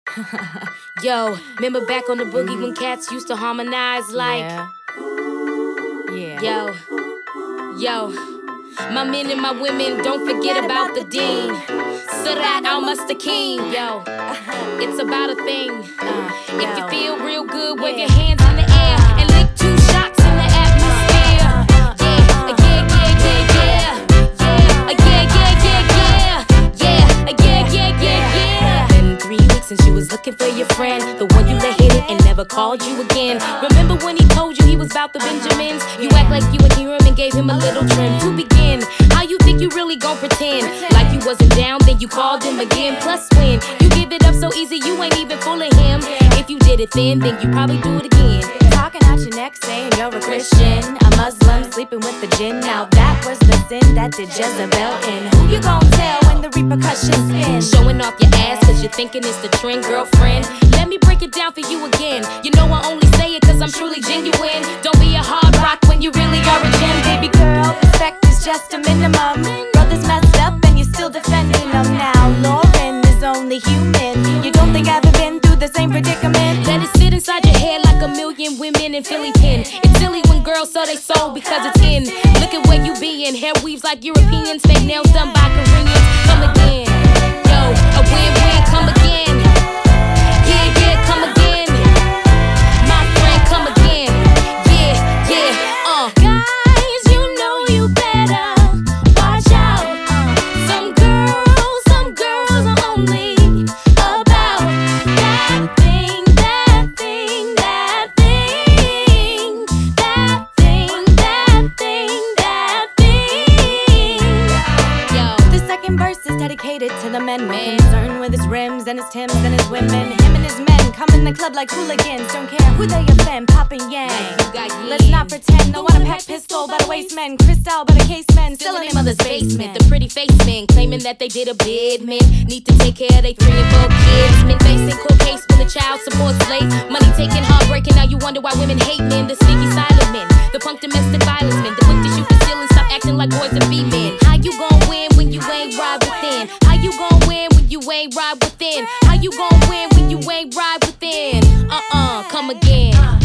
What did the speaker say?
Yo, remember back on the boogie when cats used to harmonize like? Yeah. Yo, my men and my women, don't forget about the dean. Surat al-Mustaqim, yo, it's about a thing. If you feel real good, wave your hands in the air and lick 2 shots in the atmosphere. Yeah. Been 3 weeks since you was looking for your friend, the one you let hit it and never called you again. Remember when he told you he was about the Benjamins? You act like you would hear him and gave him a little trim. To begin, how you think you really gon' pretend like you wasn't down, then you called him again? Plus when you give it up so easy, you ain't even fooling him. If you did it then you probably do it again. Talking out your neck saying you're a Christian, a Muslim sleeping with the jinn. Now that was the sin that did Jezebel in. Who you gon' tell when the repercussions spin? Showing off your ass cause you're thinking it's the trend, girlfriend. Let me break it down for you again. You know I only say it cause I'm truly genuine. Don't be a hard rock when you really are a gem. Baby girl, respect is just a minimum. Brothers messed up and you're still defending them. Now Lauren is only human. You don't think I've been through the same predicament? Let it sit inside your head like a million women in Philly pen. It's silly when girls sell they soul because it's in. Look at where you be in. Hair weaves like Europeans, fake nails done by Koreans. Come again, yo, a win-win, come again. Yeah, come again. My friend, come again. Yeah, Guys, you know you better watch out. Some girls are only about that thing. yo. The second verse is dedicated to the men with concern with his rims and his Timbs and his women. Him and his men come in the club like hooligans. Don't care who they offend, popping yang. Let's not pretend. No one a pack pistol by the waistman, crystal by the casement, still in their mother's basement. The pretty face men claiming that they did a bid. Men need to take care of their 3 and 4 kids. Men facing court case when the child support slave. Money taking, heartbreaking. Now you wonder why women hate men. The sneaky silent men, the punk domestic violence men, the quick to shoot the ceiling, stop acting like boys and be men. How you gon' win when you ain't ride within? How you gon' win when you ain't ride within? How you gon' win when you ain't ride within? Come again.